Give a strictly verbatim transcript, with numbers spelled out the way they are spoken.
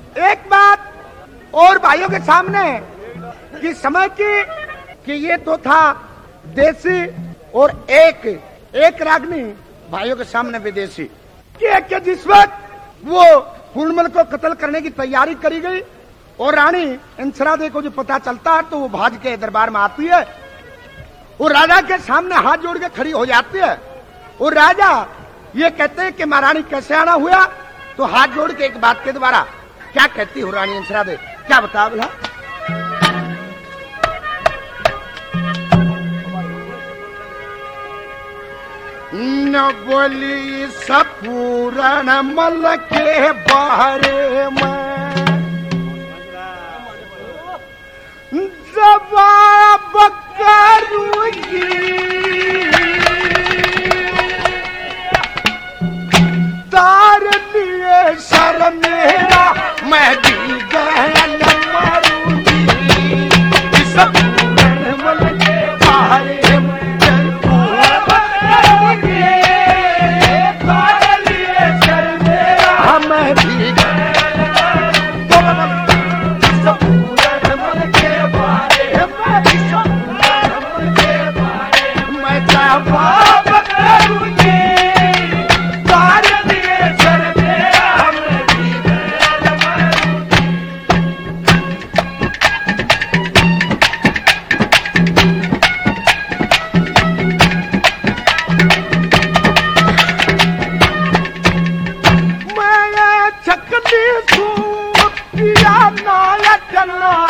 एक बात और भाइयों के सामने कि समय की कि ये तो था देसी और एक एक रागनी भाइयों के सामने विदेशी कि, कि जिस वक्त वो पूर्णमल को कत्ल करने की तैयारी करी गई और रानी इंसरादे को जो पता चलता है तो वो भाज के दरबार में आती है और राजा के सामने हाथ जोड़ के खड़ी हो जाती है और राजा ये कहते हैं कि महारानी कैसे आना हुआ, तो हाथ जोड़ के एक बात के द्वारा क्या कहती हो रानी इंसरादे, क्या बता बोला। न बोली सपूरन मल के बारे में जवाब करूंगी, तार लिए सर मेरा मैं भी गहल मारूंगी, सपूरन मल के बारे में चलना